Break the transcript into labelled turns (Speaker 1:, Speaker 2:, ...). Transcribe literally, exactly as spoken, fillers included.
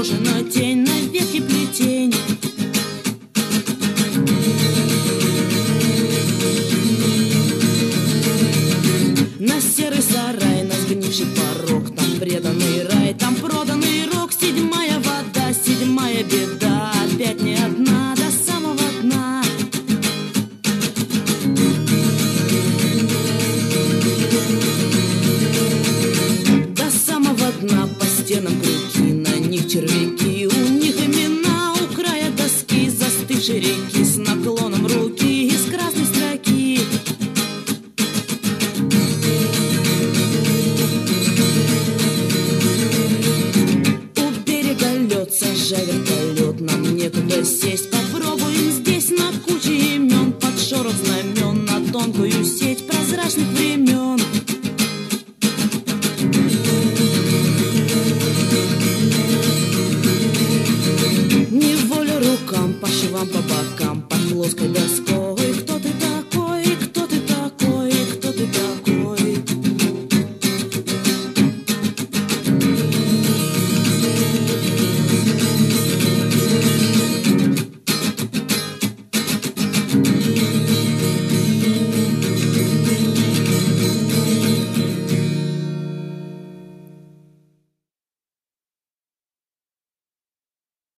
Speaker 1: брошена тень на ветке плетень. На серый сарай, на сгнивший порог, там преданный рай, там проданный рок. Седьмая вода, седьмая беда, опять не одна, до самого дна. До самого дна по стенам крюки, на них червяки, у них имена у края доски застывшей реки с наклоном руки из красной строки. У берега лед, сажа вертолет, нам некуда сесть.